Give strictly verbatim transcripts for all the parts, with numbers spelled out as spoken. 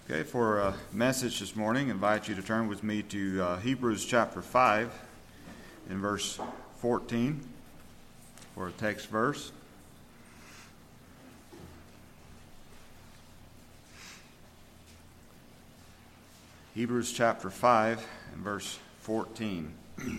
Okay, for a message this morning, I invite you to turn with me to uh, Hebrews chapter five in verse fourteen for a text verse. Hebrews chapter five and verse fourteen.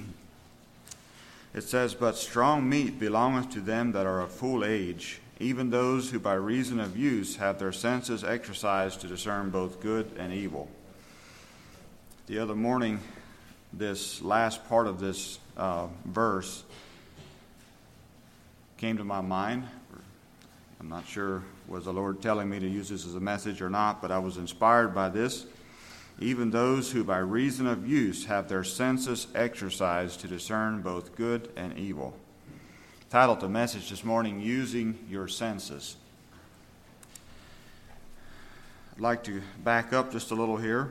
It says, "But strong meat belongeth to them that are of full age, even those who by reason of use have their senses exercised to discern both good and evil." The other morning, this last part of this uh, verse came to my mind. I'm not sure, was the Lord telling me to use this as a message or not, but I was inspired by this. Even those who by reason of use have their senses exercised to discern both good and evil. Titled the message this morning, Using Your Senses. I'd like to back up just a little here.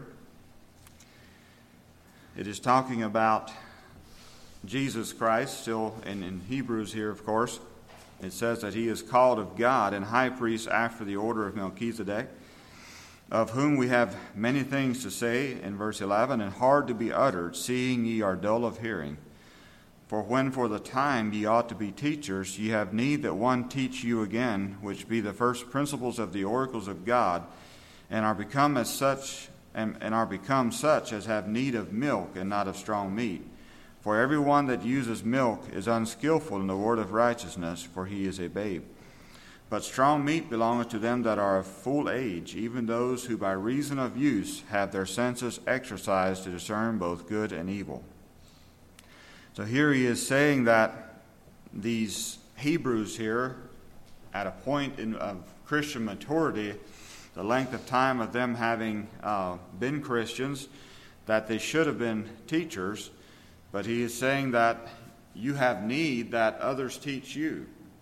It is talking about Jesus Christ, still in, in Hebrews here, of course. It says that he is called of God and high priest after the order of Melchizedek, of whom we have many things to say, in verse eleven, and hard to be uttered, seeing ye are dull of hearing. For when for the time ye ought to be teachers, ye have need that one teach you again, which be the first principles of the oracles of God, and are become as such, and, and are become such as have need of milk and not of strong meat. For every one that uses milk is unskillful in the word of righteousness, for he is a babe. But strong meat belongeth to them that are of full age, even those who by reason of use have their senses exercised to discern both good and evil. So here he is saying that these Hebrews here, at a point in, of Christian maturity, the length of time of them having uh, been Christians, that they should have been teachers, but he is saying that you have need that others teach you,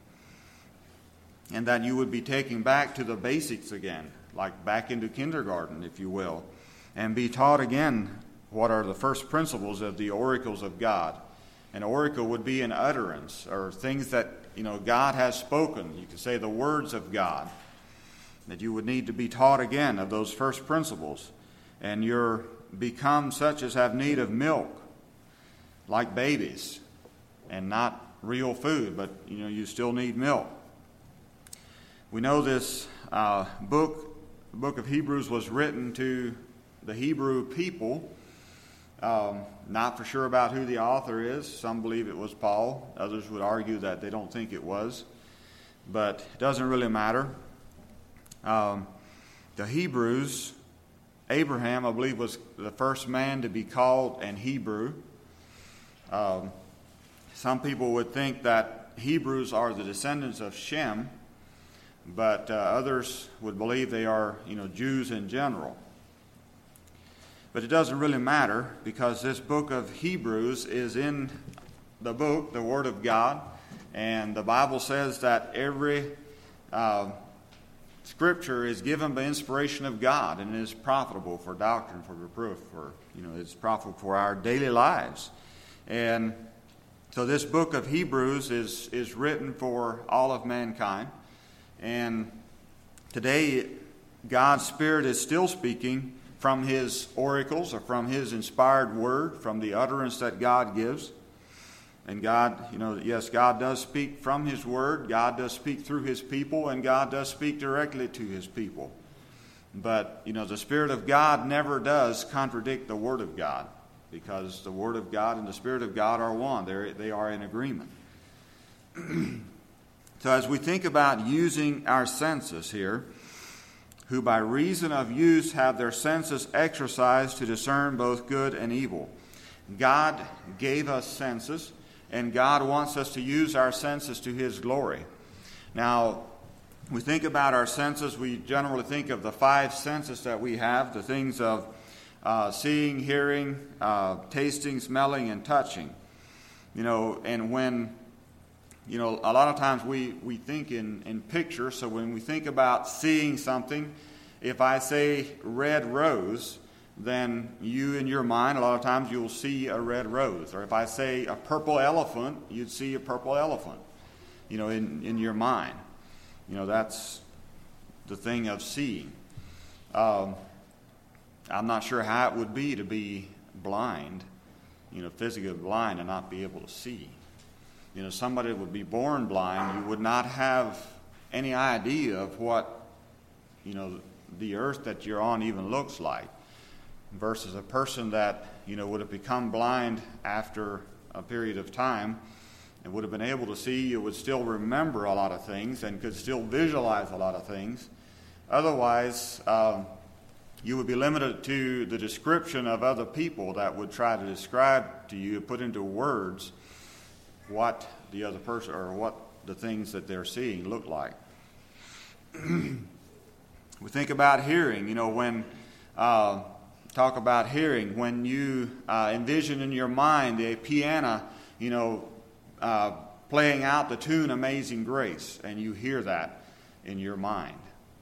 and that you would be taking back to the basics again, like back into kindergarten, if you will, and be taught again what are the first principles of the oracles of God. An oracle would be an utterance, or things that, you know, God has spoken. You could say the words of God. That you would need to be taught again of those first principles. And you're become such as have need of milk, like babies, and not real food, but, you know, you still need milk. We know this uh, book, the book of Hebrews, was written to the Hebrew people. Um, not for sure about who the author is. Some believe it was Paul. Others would argue that they don't think it was. But it doesn't really matter. Um, the Hebrews, Abraham, I believe, was the first man to be called an Hebrew. Um, some people would think that Hebrews are the descendants of Shem, but uh, others would believe they are, you know, Jews in general. But it doesn't really matter, because this book of Hebrews is in the book, the Word of God, and the Bible says that every uh, Scripture is given by inspiration of God and is profitable for doctrine, for reproof, for, you know, it's profitable for our daily lives. And so this book of Hebrews is is written for all of mankind, and today God's Spirit is still speaking from his oracles, or from his inspired word, from the utterance that God gives. And God, you know, yes, God does speak from his word, God does speak through his people, and God does speak directly to his people. But, you know, the Spirit of God never does contradict the Word of God, because the Word of God and the Spirit of God are one. They're, they are in agreement. So as we think about using our senses here, who by reason of use have their senses exercised to discern both good and evil. God gave us senses, and God wants us to use our senses to his glory. Now, we think about our senses, we generally think of the five senses that we have, the things of uh, seeing, hearing, uh, tasting, smelling, and touching. You know, and when, you know, a lot of times we, we think in, in pictures, so when we think about seeing something, if I say red rose, then you in your mind, a lot of times you'll see a red rose. Or if I say a purple elephant, you'd see a purple elephant, you know, in, in your mind. You know, that's the thing of seeing. Um, I'm not sure how it would be to be blind, you know, physically blind and not be able to see. You know, somebody that would be born blind, you would not have any idea of what, you know, the earth that you're on even looks like, versus a person that, you know, would have become blind after a period of time and would have been able to see. You would still remember a lot of things and could still visualize a lot of things. Otherwise, um, you would be limited to the description of other people that would try to describe to you, put into words, what the other person or what the things that they're seeing look like. We think about hearing, you know, when uh, talk about hearing, when you uh, envision in your mind a piano, you know, uh, playing out the tune Amazing Grace, and you hear that in your mind.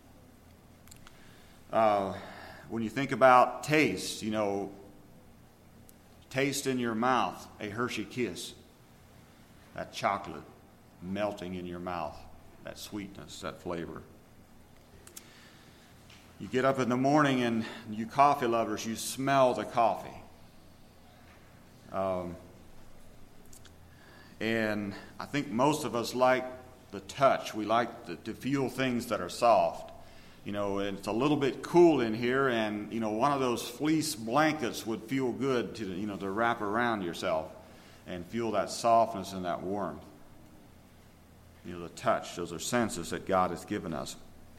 Uh, when you think about taste, you know, taste in your mouth a Hershey Kiss, that chocolate melting in your mouth, that sweetness, that flavor. You get up in the morning and you coffee lovers, you smell the coffee. Um, and I think most of us like the touch. We like the, to feel things that are soft. You know, and it's a little bit cool in here, and, you know, one of those fleece blankets would feel good to, you know, to wrap around yourself and feel that softness and that warmth. You know, the touch, those are senses that God has given us.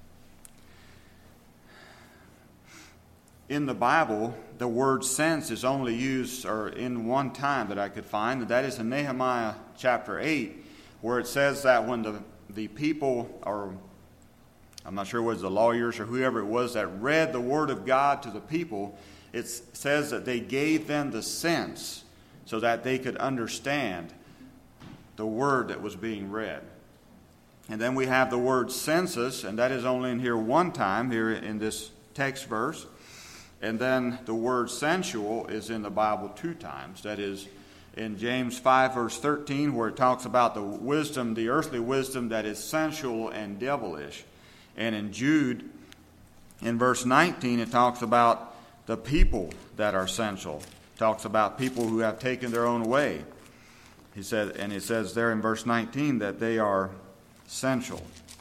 In the Bible, the word sense is only used or in one time that I could find, and that is in Nehemiah chapter eight, where it says that when the, the people, or I'm not sure it was the lawyers or whoever it was that read the word of God to the people, it says that they gave them the sense so that they could understand the word that was being read. And then we have the word census, and that is only in here one time, here in this text verse. And then the word sensual is in the Bible two times. That is in James five, verse thirteen, where it talks about the wisdom, the earthly wisdom that is sensual and devilish. And in Jude, in verse nineteen, it talks about the people that are sensual. It talks about people who have taken their own way. He said, and it says there in verse nineteen that they are sensual.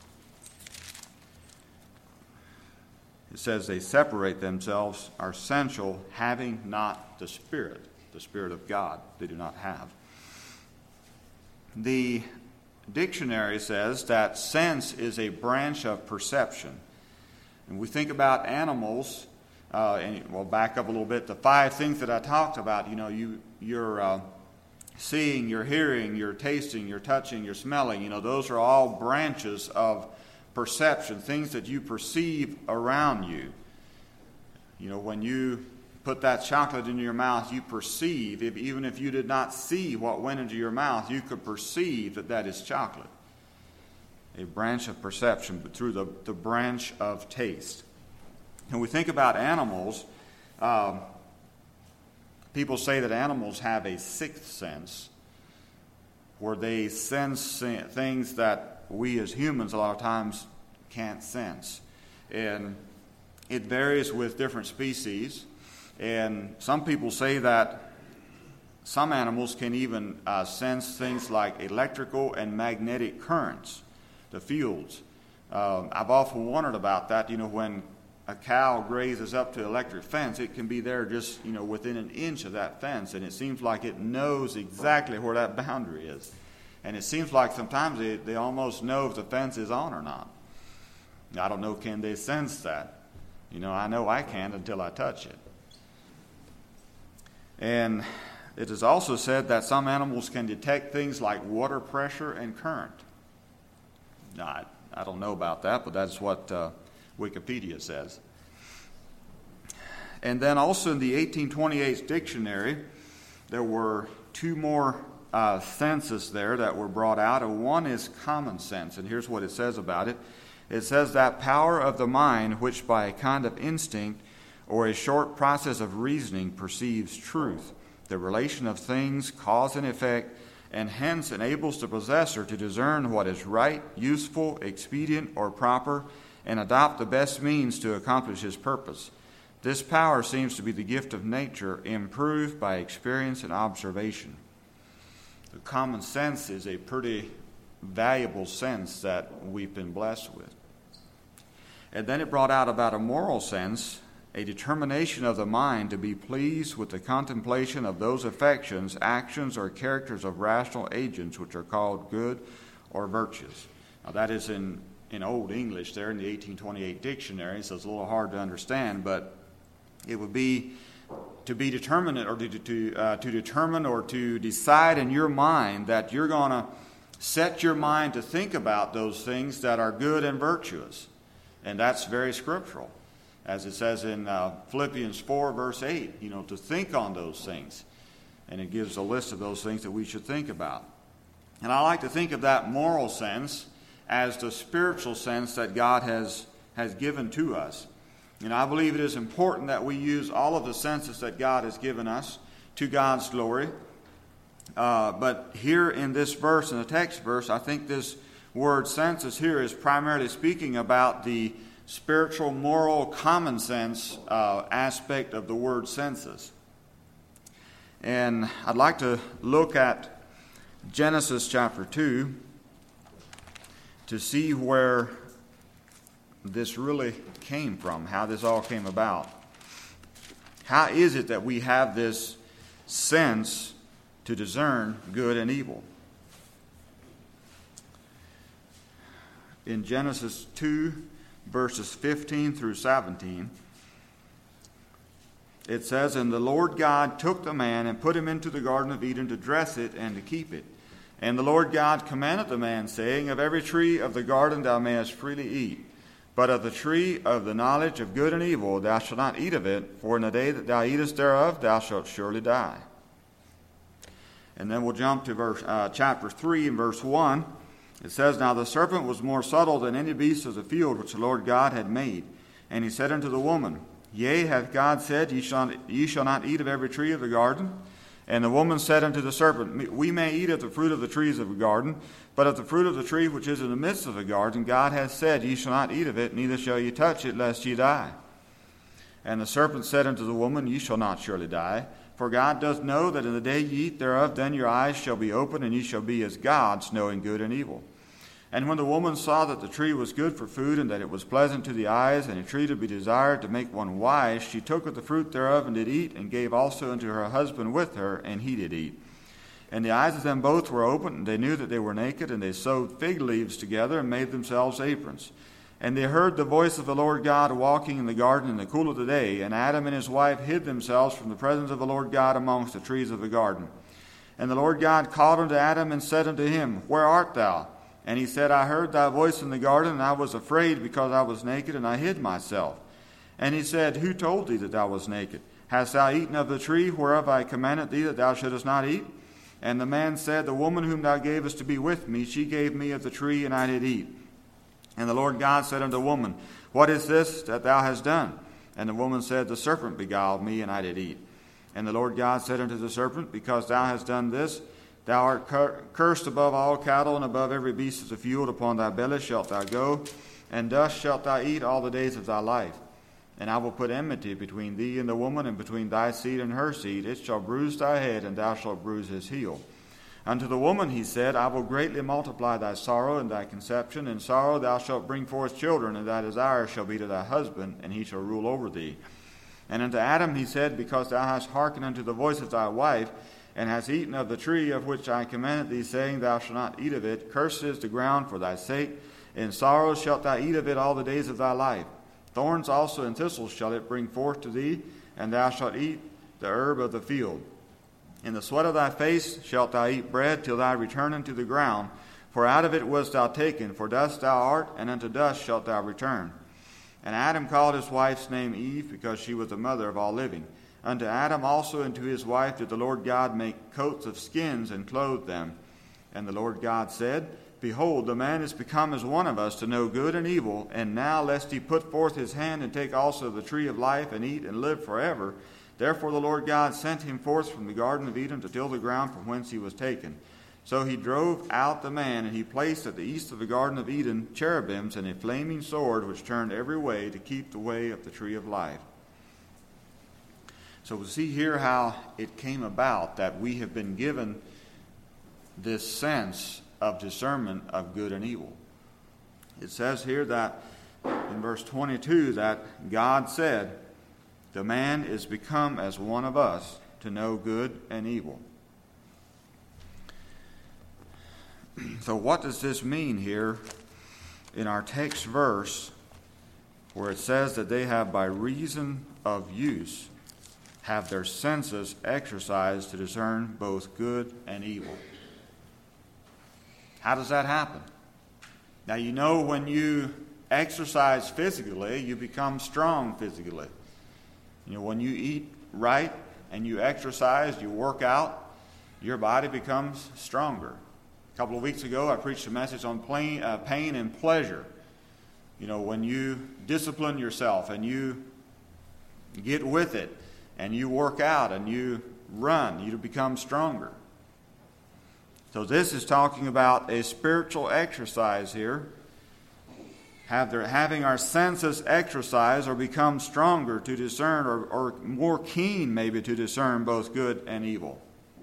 It says they separate themselves, are sensual, having not the Spirit, the Spirit of God they do not have. The dictionary says that sense is a branch of perception. And we think about animals, uh, and we'll back up a little bit. The five things that I talked about, you know, you, you're uh, seeing, you're hearing, you're tasting, you're touching, you're smelling, you know, those are all branches of perception, things that you perceive around you. You know, when you put that chocolate in your mouth, you perceive, if, even if you did not see what went into your mouth, you could perceive that that is chocolate. A branch of perception, but through the, the branch of taste. And we think about animals, um, people say that animals have a sixth sense, where they sense things that we as humans a lot of times can't sense. And it varies with different species. And some people say that some animals can even uh, sense things like electrical and magnetic currents, the fields. Um, I've often wondered about that. You know, when a cow grazes up to the electric fence, it can be there just, you know, within an inch of that fence. And it seems like it knows exactly where that boundary is. And it seems like sometimes they, they almost know if the fence is on or not. I don't know, can they sense that? You know, I know I can't until I touch it. And it is also said that some animals can detect things like water pressure and current. Now, I, I don't know about that, but that's what uh, Wikipedia says. And then also in the eighteen twenty-eight dictionary, there were two more Uh, senses there that were brought out, and one is common sense. And here's what it says about it. It says that power of the mind which by a kind of instinct or a short process of reasoning perceives truth, the relation of things, cause and effect, and hence enables the possessor to discern what is right, useful, expedient, or proper, and adopt the best means to accomplish his purpose. This power seems to be the gift of nature, improved by experience and observation. The common sense is a pretty valuable sense that we've been blessed with. And then it brought out about a moral sense, a determination of the mind to be pleased with the contemplation of those affections, actions, or characters of rational agents which are called good or virtuous. Now that is in, in Old English there in the eighteen twenty-eight dictionary, so it's a little hard to understand, but it would be to be determined or to, to, uh, to determine or to decide in your mind that you're going to set your mind to think about those things that are good and virtuous. And that's very scriptural. As it says in uh, Philippians four, verse eight, you know, to think on those things. And it gives a list of those things that we should think about. And I like to think of that moral sense as the spiritual sense that God has, has given to us. And I believe it is important that we use all of the senses that God has given us to God's glory. Uh, but here in this verse, in the text verse, I think this word senses here is primarily speaking about the spiritual, moral, common sense uh, aspect of the word senses. And I'd like to look at Genesis chapter two to see where this really came from, how this all came about. How is it that we have this sense to discern good and evil? In Genesis two, verses fifteen through seventeen, it says, "And the Lord God took the man and put him into the Garden of Eden to dress it and to keep it. And the Lord God commanded the man, saying, Of every tree of the garden thou mayest freely eat, but of the tree of the knowledge of good and evil thou shalt not eat of it, for in the day that thou eatest thereof thou shalt surely die." And then we'll jump to verse uh, chapter three and verse one. It says, "Now the serpent was more subtle than any beast of the field which the Lord God had made. And he said unto the woman, Yea, hath God said, Ye shall, ye shall not eat of every tree of the garden? And the woman said unto the serpent, We may eat of the fruit of the trees of the garden, but of the fruit of the tree which is in the midst of the garden, God hath said, Ye shall not eat of it, neither shall ye touch it, lest ye die. And the serpent said unto the woman, Ye shall not surely die. For God doth know that in the day ye eat thereof, then your eyes shall be opened, and ye shall be as gods, knowing good and evil. And when the woman saw that the tree was good for food, and that it was pleasant to the eyes, and a tree to be desired to make one wise, she took of the fruit thereof, and did eat, and gave also unto her husband with her, and he did eat. And the eyes of them both were opened, and they knew that they were naked, and they sewed fig leaves together, and made themselves aprons. And they heard the voice of the Lord God walking in the garden in the cool of the day, and Adam and his wife hid themselves from the presence of the Lord God amongst the trees of the garden. And the Lord God called unto Adam, and said unto him, Where art thou? And he said, I heard thy voice in the garden, and I was afraid, because I was naked, and I hid myself. And he said, Who told thee that thou wast naked? Hast thou eaten of the tree whereof I commanded thee that thou shouldest not eat? And the man said, The woman whom thou gavest to be with me, she gave me of the tree, and I did eat. And the Lord God said unto the woman, What is this that thou hast done? And the woman said, The serpent beguiled me, and I did eat. And the Lord God said unto the serpent, Because thou hast done this, thou art cur- cursed above all cattle, and above every beast of the field. Upon thy belly shalt thou go, and dust shalt thou eat all the days of thy life. And I will put enmity between thee and the woman, and between thy seed and her seed. It shall bruise thy head, and thou shalt bruise his heel. Unto the woman he said, I will greatly multiply thy sorrow and thy conception. In sorrow thou shalt bring forth children, and thy desire shall be to thy husband, and he shall rule over thee. And unto Adam he said, Because thou hast hearkened unto the voice of thy wife, and hast eaten of the tree of which I commanded thee, saying, Thou shalt not eat of it, cursed is the ground for thy sake. In sorrow shalt thou eat of it all the days of thy life. Thorns also and thistles shall it bring forth to thee, and thou shalt eat the herb of the field. In the sweat of thy face shalt thou eat bread till thou return unto the ground, for out of it wast thou taken, for dust thou art, and unto dust shalt thou return. And Adam called his wife's name Eve, because she was the mother of all living. Unto Adam also and to his wife did the Lord God make coats of skins, and clothed them. And the Lord God said, Behold, the man is become as one of us to know good and evil, and now lest he put forth his hand and take also the tree of life, and eat and live forever. Therefore the Lord God sent him forth from the Garden of Eden to till the ground from whence he was taken. So he drove out the man, and he placed at the east of the Garden of Eden cherubims and a flaming sword which turned every way to keep the way of the tree of life. So we see here how it came about that we have been given this sense of discernment of good and evil. It says here that in verse twenty-two that God said, "The man is become as one of us to know good and evil." So what does this mean here in our text verse where it says that they have by reason of use have their senses exercised to discern both good and evil? How does that happen? Now, you know, when you exercise physically, you become strong physically. You know, when you eat right and you exercise, you work out, your body becomes stronger. A couple of weeks ago, I preached a message on pain, uh, pain and pleasure. You know, when you discipline yourself and you get with it and you work out and you run, you become stronger. So this is talking about a spiritual exercise here. Have their, having our senses exercised or become stronger to discern, or, or more keen maybe to discern both good and evil.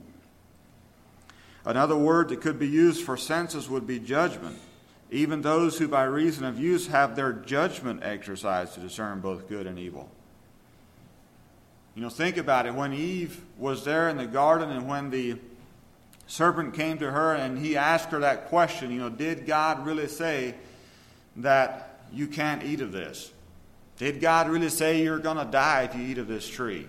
Another word that could be used for senses would be judgment. Even those who by reason of use have their judgment exercised to discern both good and evil. You know, think about it. When Eve was there in the garden and when the serpent came to her and he asked her that question, you know, did God really say that you can't eat of this? Did God really say you're going to die if you eat of this tree?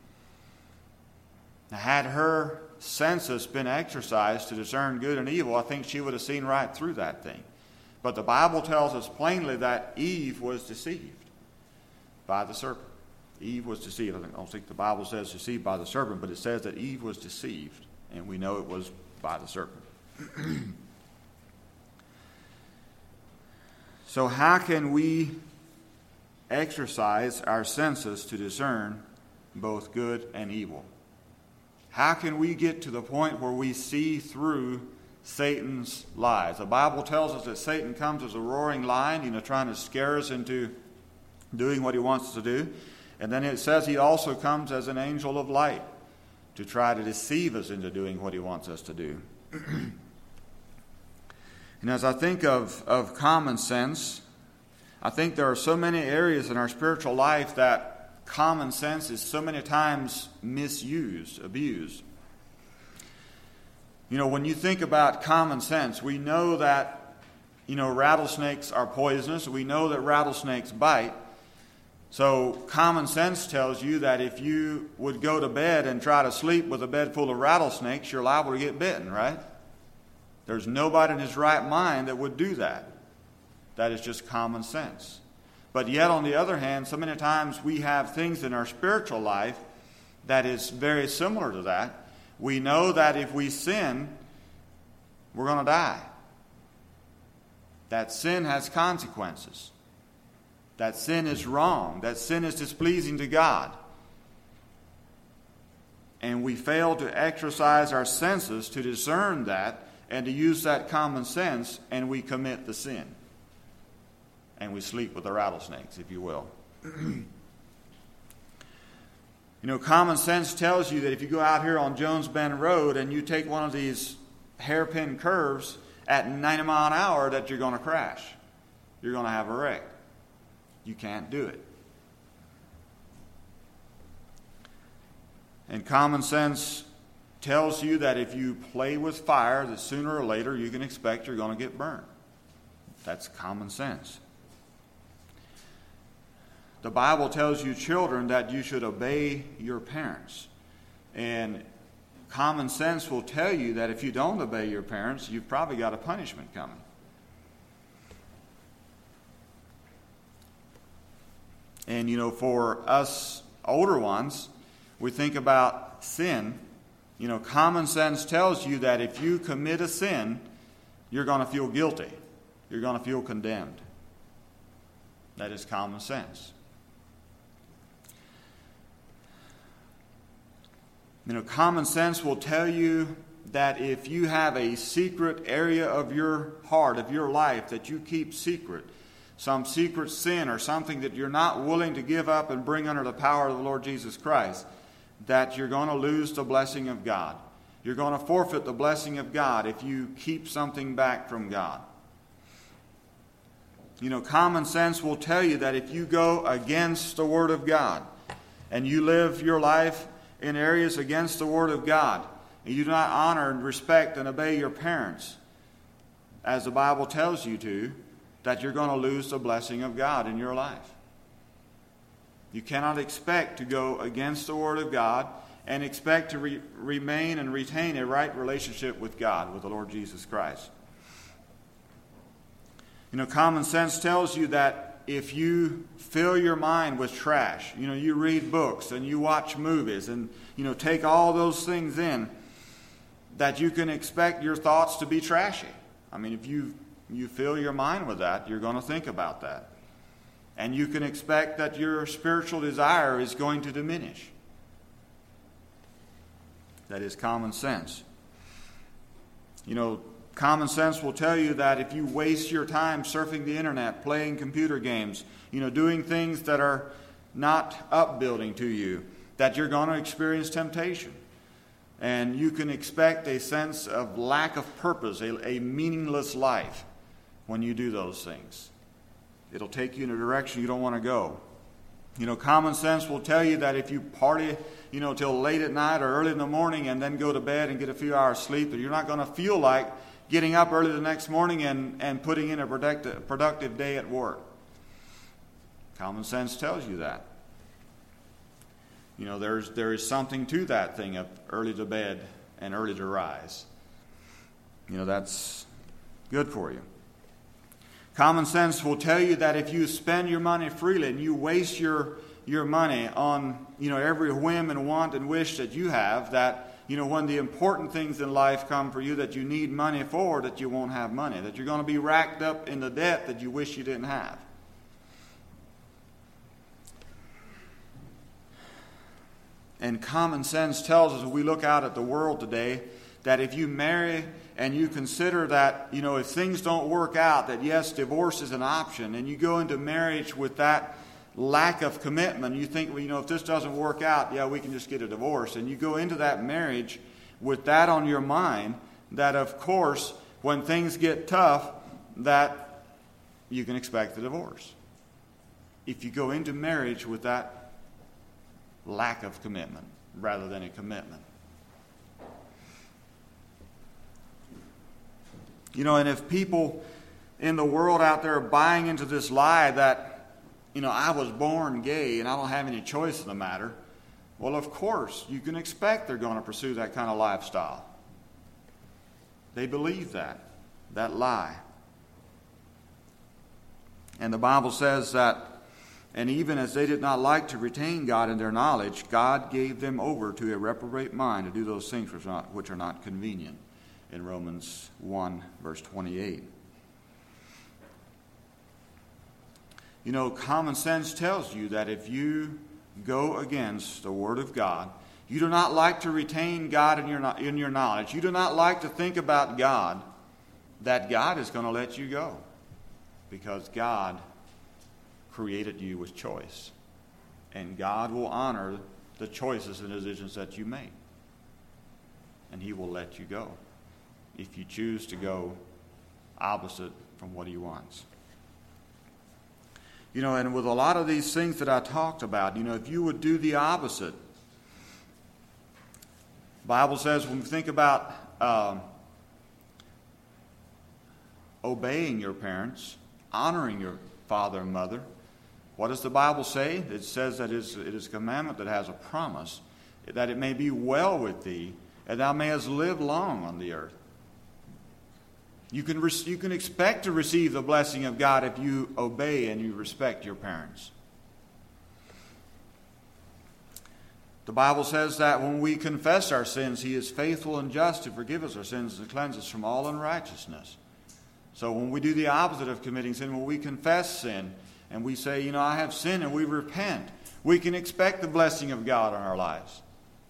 Now, had her senses been exercised to discern good and evil, I think she would have seen right through that thing. But the Bible tells us plainly that Eve was deceived by the serpent. Eve was deceived. I don't think the Bible says deceived by the serpent, but it says that Eve was deceived, and we know it was by the serpent. So how can we exercise our senses to discern both good and evil? How can we get to the point where we see through Satan's lies? The Bible tells us that Satan comes as a roaring lion, you know, trying to scare us into doing what he wants us to do. And then it says he also comes as an angel of light to try to deceive us into doing what he wants us to do. And as I think of, of common sense, I think there are so many areas in our spiritual life that common sense is so many times misused, abused. You know, when you think about common sense, we know that, you know, rattlesnakes are poisonous. We know that rattlesnakes bite. So common sense tells you that if you would go to bed and try to sleep with a bed full of rattlesnakes, you're liable to get bitten, right? There's nobody in his right mind that would do that. That is just common sense. But yet, on the other hand, so many times we have things in our spiritual life that is very similar to that. We know that if we sin, we're going to die. That sin has consequences. That sin is wrong. That sin is displeasing to God. And we fail to exercise our senses to discern that and to use that common sense, and we commit the sin. And we sleep with the rattlesnakes, if you will. You know, common sense tells you that if you go out here on Jones Bend Road and you take one of these hairpin curves at ninety mile an hour, that you're going to crash. You're going to have a wreck. You can't do it. And common sense tells you that if you play with fire, that sooner or later you can expect you're going to get burned. That's common sense. The Bible tells you, children, that you should obey your parents. And common sense will tell you that if you don't obey your parents, you've probably got a punishment coming. And, you know, for us older ones, we think about sin. You know, common sense tells you that if you commit a sin, you're going to feel guilty. You're going to feel condemned. That is common sense. You know, common sense will tell you that if you have a secret area of your heart, of your life, that you keep secret, some secret sin or something that you're not willing to give up and bring under the power of the Lord Jesus Christ, that you're going to lose the blessing of God. You're going to forfeit the blessing of God if you keep something back from God. You know, common sense will tell you that if you go against the Word of God and you live your life in areas against the Word of God, and you do not honor and respect and obey your parents, as the Bible tells you to, that you're going to lose the blessing of God in your life. You cannot expect to go against the Word of God and expect to re- remain and retain a right relationship with God, with the Lord Jesus Christ. You know, common sense tells you that if you fill your mind with trash, you know, you read books and you watch movies and, you know, take all those things in, that you can expect your thoughts to be trashy. I mean, if you you fill your mind with that, you're going to think about that. And you can expect that your spiritual desire is going to diminish. That is common sense. You know, common sense will tell you that if you waste your time surfing the internet, playing computer games, you know, doing things that are not upbuilding to you, that you're going to experience temptation. And you can expect a sense of lack of purpose, a, a meaningless life when you do those things. It'll take you in a direction you don't want to go. You know, common sense will tell you that if you party, you know, till late at night or early in the morning and then go to bed and get a few hours sleep, that you're not going to feel like getting up early the next morning and, and putting in a productive, productive day at work. Common sense tells you that. You know, there's there is something to that thing of early to bed and early to rise. You know, that's good for you. Common sense will tell you that if you spend your money freely and you waste your, your money on, you know, every whim and want and wish that you have, that, you know, when the important things in life come for you that you need money for, that you won't have money, that you're going to be racked up in the debt that you wish you didn't have. And common sense tells us, if we look out at the world today, that if you marry and you consider that, you know, if things don't work out, that yes, divorce is an option, and you go into marriage with that lack of commitment, you think, well, you know, if this doesn't work out, yeah, we can just get a divorce. And you go into that marriage with that on your mind, that of course, when things get tough, that you can expect the divorce. If you go into marriage with that lack of commitment rather than a commitment. You know, and if people in the world out there are buying into this lie that, you know, I was born gay and I don't have any choice in the matter, well, of course, you can expect they're going to pursue that kind of lifestyle. They believe that, that lie. And the Bible says that, and even as they did not like to retain God in their knowledge, God gave them over to a reprobate mind to do those things which are not, which are not convenient, in Romans one, verse twenty-eight. You know, common sense tells you that if you go against the Word of God, you do not like to retain God in your, in your knowledge, you do not like to think about God, that God is going to let you go. Because God created you with choice. And God will honor the choices and decisions that you make. And He will let you go if you choose to go opposite from what He wants. You know, and with a lot of these things that I talked about, you know, if you would do the opposite, the Bible says when we think about um, obeying your parents, honoring your father and mother, what does the Bible say? It says that it is, it is a commandment that has a promise, that it may be well with thee, and thou mayest live long on the earth. You can, re- you can expect to receive the blessing of God if you obey and you respect your parents. The Bible says that when we confess our sins, He is faithful and just to forgive us our sins and cleanse us from all unrighteousness. So when we do the opposite of committing sin, when we confess sin and we say, you know, I have sinned, and we repent, we can expect the blessing of God on our lives.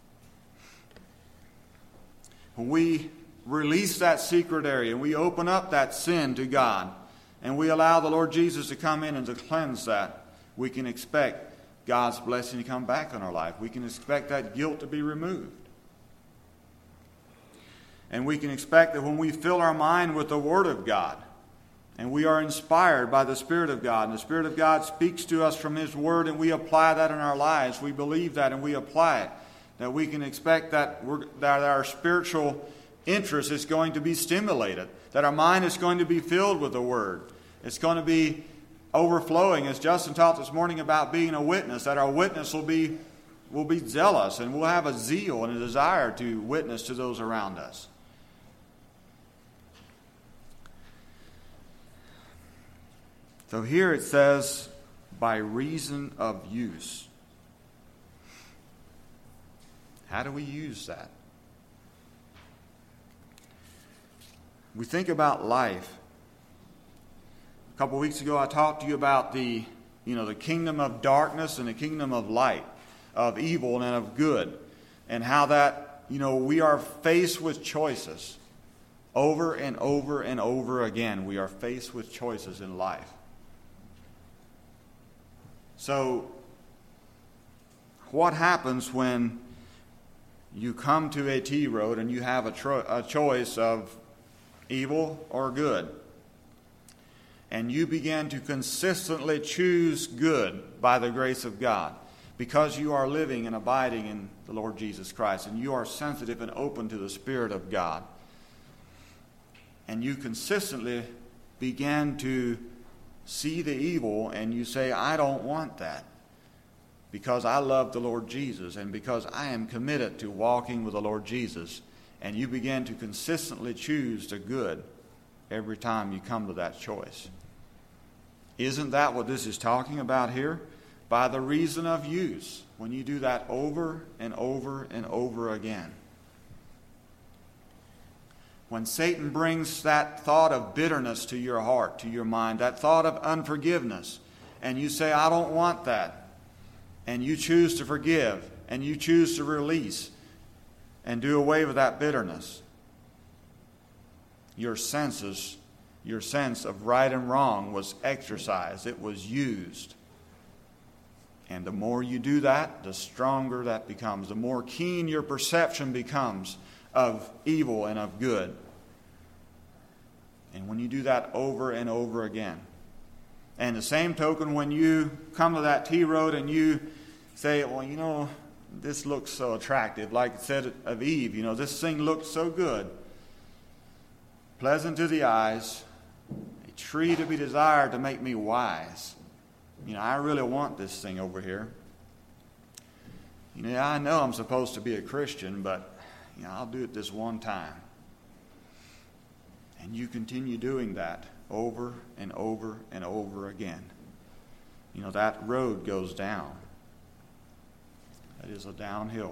When we release that secret area and we open up that sin to God and we allow the Lord Jesus to come in and to cleanse that, we can expect God's blessing to come back on our life. We can expect that guilt to be removed. And we can expect that when we fill our mind with the Word of God, and we are inspired by the Spirit of God, and the Spirit of God speaks to us from His Word, and we apply that in our lives, we believe that and we apply it, that we can expect that, we're, that our spiritual interest is going to be stimulated, that our mind is going to be filled with the Word. It's going to be overflowing, as Justin taught this morning about being a witness, that our witness will be, will be zealous, and we'll have a zeal and a desire to witness to those around us. So here it says, by reason of use. How do we use that? We think about life. A couple of weeks ago I talked to you about the, you know, the kingdom of darkness and the kingdom of light, of evil and of good, and how that, you know, we are faced with choices. Over and over and over again, we are faced with choices in life. So, what happens when you come to a T-road and you have a, tro- a choice of evil or good? And you begin to consistently choose good by the grace of God because you are living and abiding in the Lord Jesus Christ, and you are sensitive and open to the Spirit of God. And you consistently begin to see the evil, and you say, I don't want that, because I love the Lord Jesus and because I am committed to walking with the Lord Jesus. And you begin to consistently choose the good every time you come to that choice. Isn't that what this is talking about here? By the reason of use, when you do that over and over and over again. When Satan brings that thought of bitterness to your heart, to your mind, that thought of unforgiveness, and you say, I don't want that, and you choose to forgive, and you choose to release, and do away with that bitterness, your senses, your sense of right and wrong was exercised. It was used. And the more you do that, the stronger that becomes. The more keen your perception becomes of evil and of good. And when you do that over and over again. And the same token, when you come to that T-road and you say, well, you know, this looks so attractive. Like it said of Eve, you know, this thing looks so good. Pleasant to the eyes, a tree to be desired to make me wise. You know, I really want this thing over here. You know, I know I'm supposed to be a Christian, but you know, I'll do it this one time. And you continue doing that over and over and over again. You know, that road goes down. That is a downhill.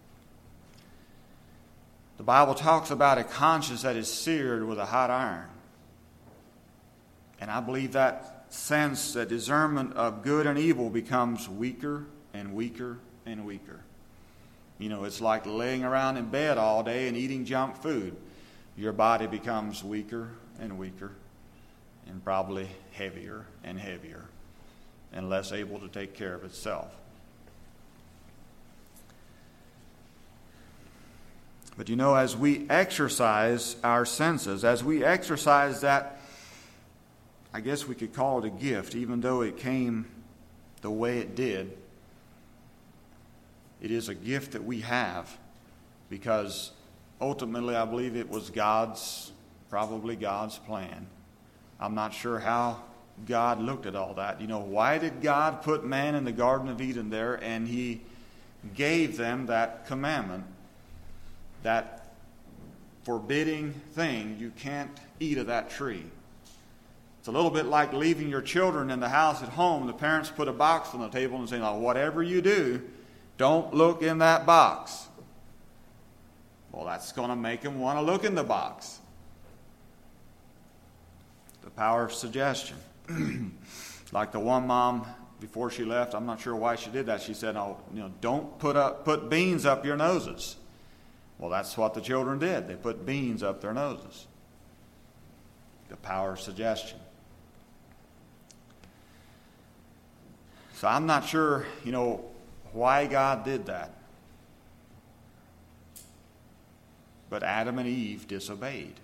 The Bible talks about a conscience that is seared with a hot iron. And I believe that sense, that discernment of good and evil becomes weaker and weaker and weaker. You know, it's like laying around in bed all day and eating junk food. Your body becomes weaker and weaker and probably heavier and heavier and less able to take care of itself. But you know, as we exercise our senses, as we exercise that, I guess we could call it a gift, even though it came the way it did. It is a gift that we have because ultimately I believe it was God's, probably God's plan. I'm not sure how God looked at all that. You know, why did God put man in the Garden of Eden there and He gave them that commandment, that forbidding thing, you can't eat of that tree? It's a little bit like leaving your children in the house at home. The parents put a box on the table and say, "Now, whatever you do, don't look in that box." Well, that's going to make them want to look in the box. The power of suggestion. Like the one mom, before she left, I'm not sure why she did that. She said, "Oh, you know, don't put up put beans up your noses." Well, that's what the children did. They put beans up their noses. The power of suggestion. So I'm not sure, you know, why God did that. But Adam and Eve disobeyed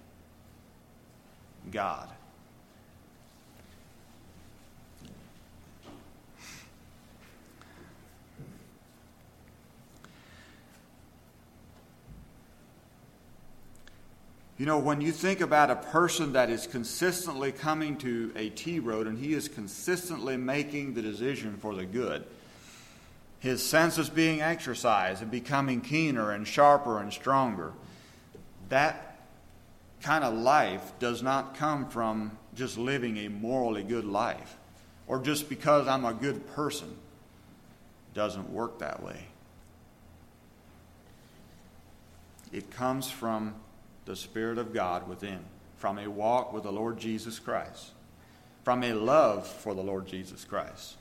God. You know, when you think about a person that is consistently coming to a T-road and he is consistently making the decision for the good, his senses being exercised and becoming keener and sharper and stronger, that kind of life does not come from just living a morally good life or just because I'm a good person. It doesn't work that way. It comes from the Spirit of God within, from a walk with the Lord Jesus Christ, from a love for the Lord Jesus Christ.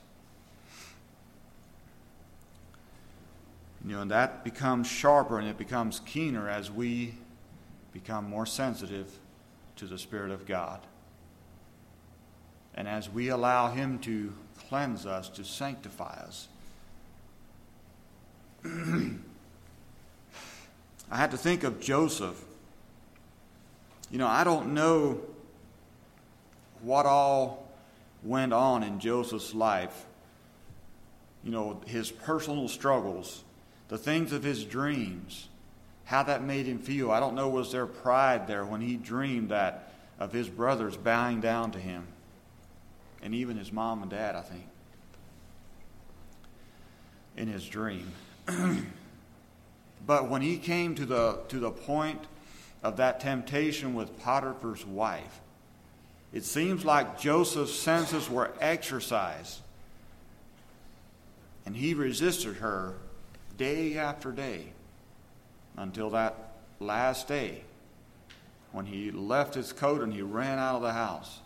You know, and that becomes sharper and it becomes keener as we become more sensitive to the Spirit of God. And as we allow Him to cleanse us, to sanctify us. I had to think of Joseph. You know, I don't know what all went on in Joseph's life. You know, his personal struggles, the things of his dreams, how that made him feel. I don't know, was there pride there when he dreamed that of his brothers bowing down to him? And even his mom and dad, I think, in his dream. But when he came to the to the point of that temptation with Potiphar's wife, it seems like Joseph's senses were exercised. And he resisted her day after day until that last day when he left his coat and he ran out of the house.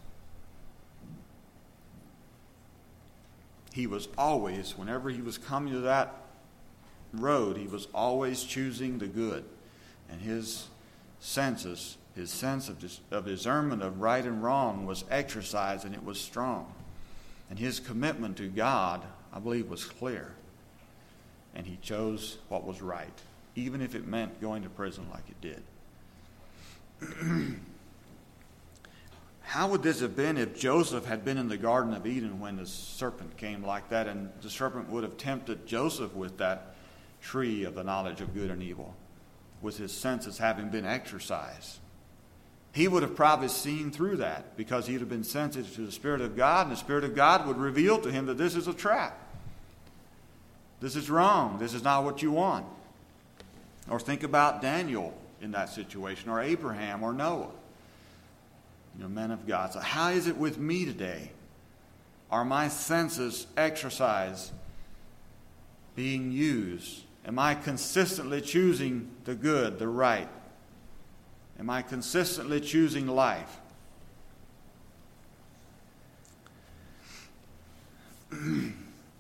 He was always, whenever he was coming to that road, he was always choosing the good. And his senses, his sense of, dis- of discernment of right and wrong was exercised, and it was strong. And his commitment to God, I believe, was clear. And he chose what was right, even if it meant going to prison like it did. How would this have been if Joseph had been in the Garden of Eden when the serpent came like that, and the serpent would have tempted Joseph with that tree of the knowledge of good and evil, with his senses having been exercised? He would have probably seen through that because he'd have been sensitive to the Spirit of God, and the Spirit of God would reveal to him that this is a trap. This is wrong. This is not what you want. Or think about Daniel in that situation, or Abraham, or Noah. You know, men of God. So how is it with me today? Are my senses exercised, being used? Am I consistently choosing the good, the right? Am I consistently choosing life? You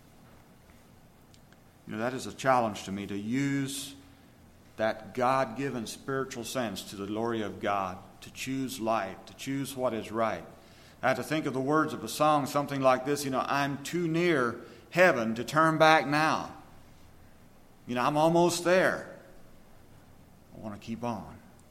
know, that is a challenge to me, to use that God-given spiritual sense to the glory of God, to choose life, to choose what is right. I had to think of the words of a song, something like this, you know, I'm too near heaven to turn back now. You know, I'm almost there. I want to keep on.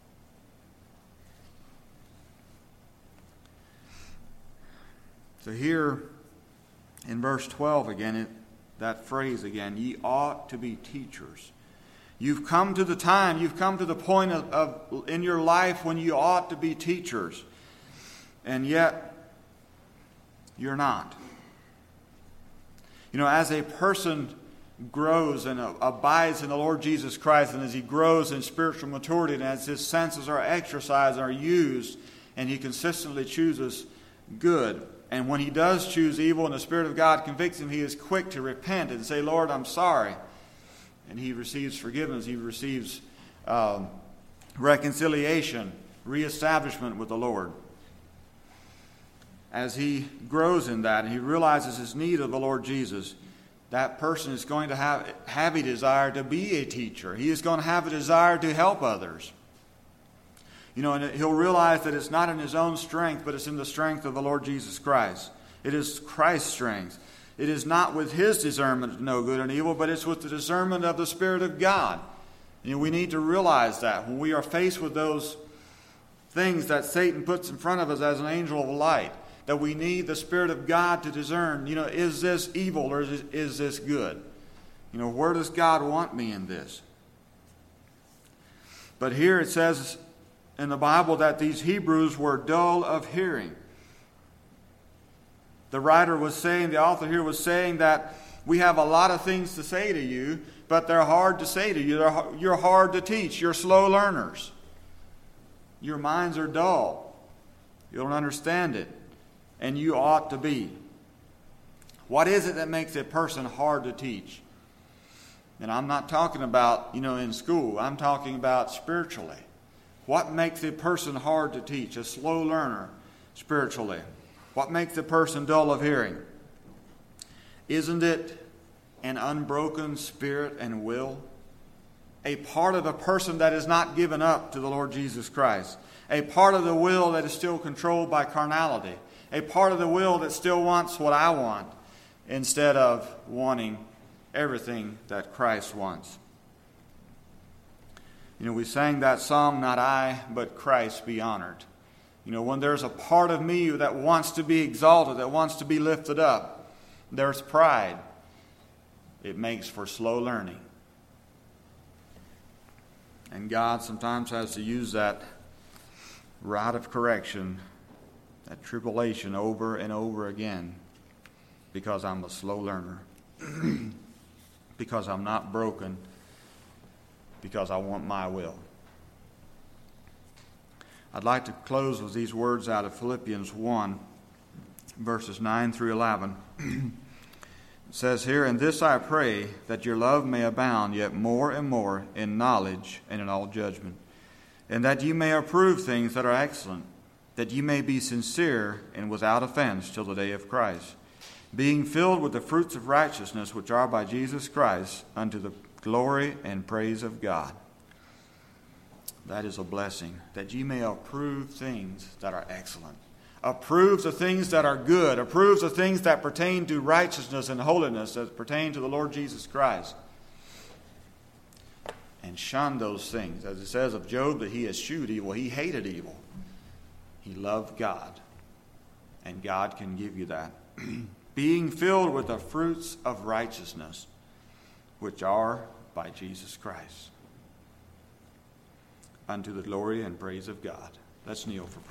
So here in verse twelve again, it, that phrase again, ye ought to be teachers. You've come to the time, you've come to the point of, of in your life when you ought to be teachers. And yet, you're not. You know, as a person grows and abides in the Lord Jesus Christ, and as he grows in spiritual maturity, and as his senses are exercised, are used, and he consistently chooses good. And when he does choose evil and the Spirit of God convicts him, he is quick to repent and say, Lord, I'm sorry. And he receives forgiveness. He receives um, reconciliation, reestablishment with the Lord. As he grows in that and he realizes his need of the Lord Jesus, that person is going to have, have a desire to be a teacher. He is going to have a desire to help others. You know, and he'll realize that it's not in his own strength, but it's in the strength of the Lord Jesus Christ. It is Christ's strength. it is not with his discernment to know good and evil, but it's with the discernment of the Spirit of God. You know, we need to realize that when we are faced with those things that Satan puts in front of us as an angel of light, that we need the Spirit of God to discern, you know, is this evil or is, is this good? You know, where does God want me in this? But here it says in the Bible that these Hebrews were dull of hearing. The writer was saying, the author here was saying that we have a lot of things to say to you, but they're hard to say to you. They're, you're hard to teach. You're slow learners. Your minds are dull. You don't understand it. And you ought to be. What is it that makes a person hard to teach? And I'm not talking about, you know, in school. I'm talking about spiritually. What makes a person hard to teach? A slow learner spiritually. What makes a person dull of hearing? Isn't it an unbroken spirit and will? A part of a person that is not given up to the Lord Jesus Christ. A part of the will that is still controlled by carnality. A part of the will that still wants what I want instead of wanting everything that Christ wants. You know, we sang that song, not I, but Christ be honored. You know, when there's a part of me that wants to be exalted, that wants to be lifted up, there's pride. It makes for slow learning. And God sometimes has to use that rod of correction, that tribulation over and over again, because I'm a slow learner. Because I'm not broken, because I want my will. I'd like to close with these words out of Philippians one, verses nine through eleven. It says here, "And this I pray, that your love may abound yet more and more in knowledge and in all judgment, and that you may approve things that are excellent, that you may be sincere and without offense till the day of Christ, being filled with the fruits of righteousness which are by Jesus Christ, unto the glory and praise of God." That is a blessing, that ye may approve things that are excellent. Approve the things that are good. Approve the things that pertain to righteousness and holiness, that pertain to the Lord Jesus Christ. And shun those things. As it says of Job that he eschewed evil, he hated evil. He loved God. And God can give you that. Being filled with the fruits of righteousness, which are by Jesus Christ, unto the glory and praise of God. Let's kneel for prayer.